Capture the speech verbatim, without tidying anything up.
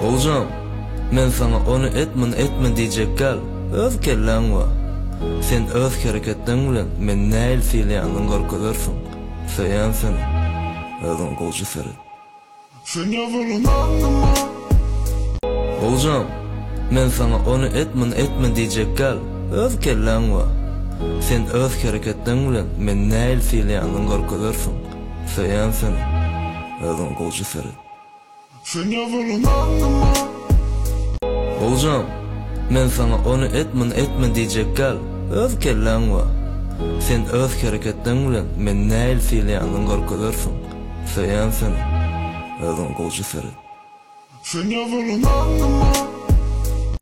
Oğuzum, men sana onu etmen etmen diyecek gal, öz kellen wa. Sen öz hareketten bilen men näil fiilýanyň gorkudursun. Söýän sen, özüň golçy seret. Sen ýazylanma. Oğuzum, men sana onu etmen etmen diyecek gal, öz kellen wa. Sen öz hareketten bilen men näil fiilýanyň gorkudursun. Söýän sen, özüň golçy seret. Sen ýazylanma. Oğuzum, men sana onu etmen etmen diyecek gal, öz kellen wa. Sen öz hareketten bilen men näil fiilýanyň gorkudursun. Söýän sen, özüň golçy seret. Sen ýazylanma.